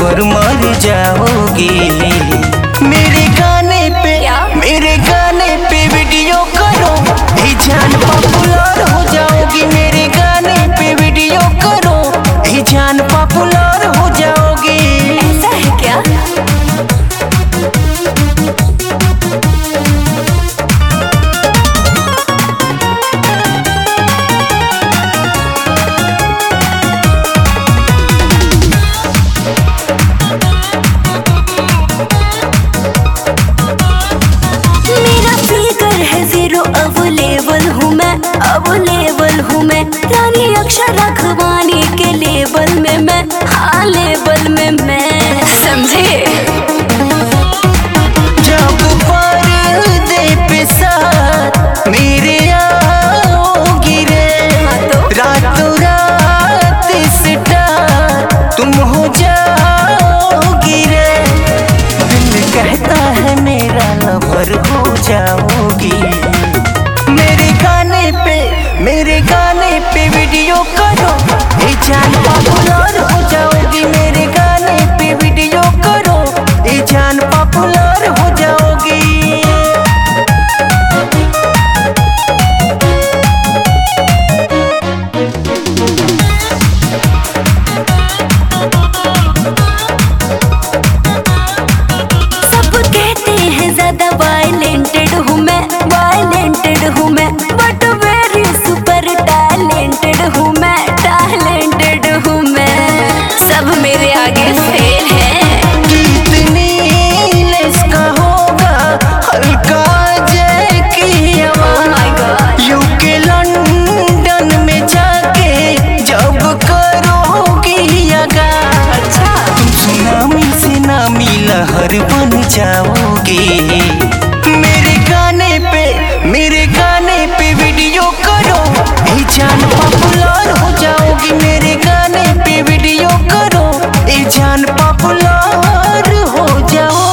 पर मर जाओगी। मेरे गाने पे वीडियो करो, हे जान पॉपुलर हो जाओगी। मेरे गाने पे वीडियो करो, हे जान पॉपुलर हो जाओगी। ऐसा है क्या? अवेलेबल हूँ मैं रानी अक्षर रखवानी के लेबल में मैं, हाँ लेबल में मैं, समझे? जब पर्दे पे साथ मेरे आओगी रे, रातों रात स्टार तुम हो जाओगी रे। दिल कहता है मेरा लवर हो जाओगी। मेरे गाने पे वीडियो करो, हे जान पॉपुलर हो जाओगी। मेरे गाने पे वीडियो करो, हे जान पॉपुलर हो जाओगी। सब कहते हैं ज्यादा वायलेंटेड हूँ मैं, बट सब मेरे आगे फेल है। कितनी लेस्का होगा हल्का जय की आवाज़, यूके लंदन में जाके जब करोगी आगाज़। अच्छा, तुम सुनामी से नामी लहर बन जाओगी। मेरे गाने पे वीडियो करो, हे जान पॉपुलर हो जाओगी। मेरे गाने पे वीडियो करो, हे जान पॉपुलर हो जाओ।